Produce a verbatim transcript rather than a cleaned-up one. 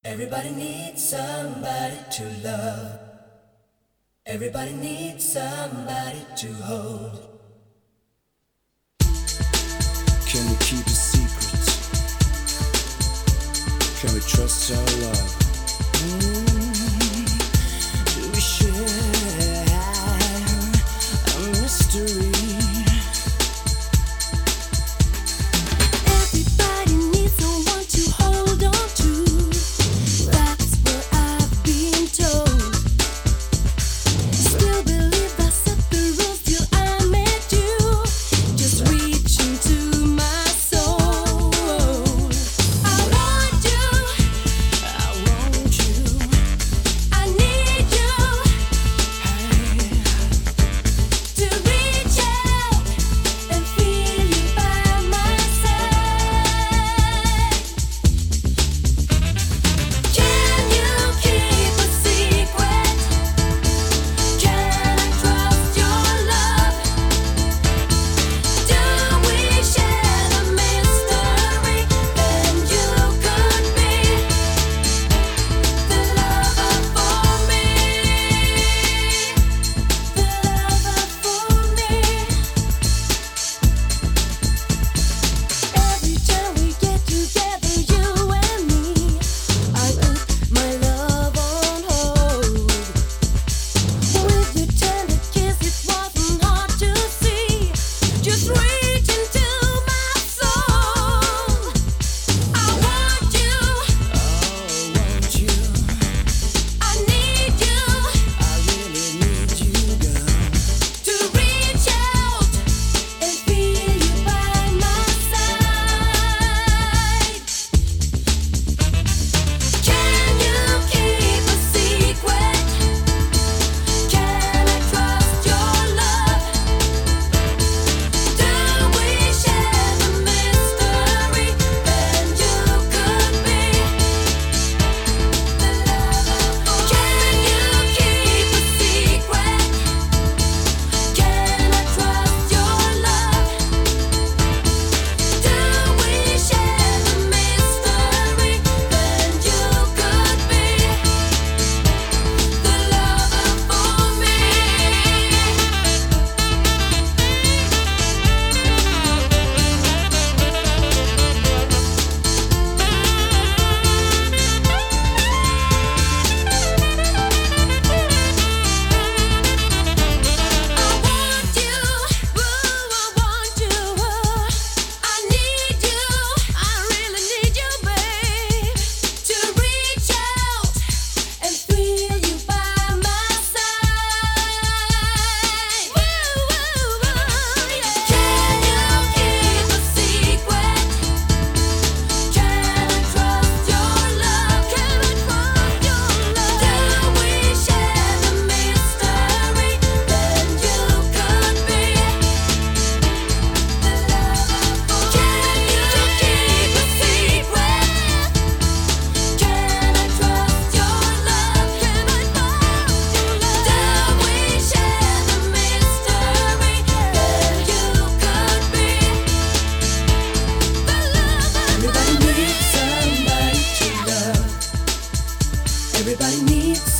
Everybody needs somebody to love. Everybody needs somebody to hold. Can we keep a secret? Can we trust our love? Mm, do we share a mystery? Everybody needs someone to hold on to. That's what I've been told. Still believe I set the rules till I met you. Just reach into my soul. I want you. I want you. I need you. To reach out and feel you by my side. Can you keep a secret? Can I trust your love? Do we share the mystery? Then you could be the lover for me. The lover for me. Every time we get together, you and me, I put my love on hold. With your tender kiss, it wasn't hard to see. Just reach into my soul. I want you. Oh, want you. I need you. I really need you, girl. To reach out and feel you by my side. Can you keep a secret? Can I trust your love? Do we share the mystery? Then you could be the lover. Can you keep a secret? Can I trust your love? Do we share the mystery? Then you could be the lover for me. I want you, ooh, I want you, I need you, I really need you, babe, to reach out and feel you by my side. Can you keep a secret? Can I trust your love? Can I trust your love? Do we share the mystery? Then you could be the lover. Can you keep a secret? Can I trust your love? Can I trust your love? Do we share the mystery? Then you could be the lover. Everybody needs somebody to love. Everybody needs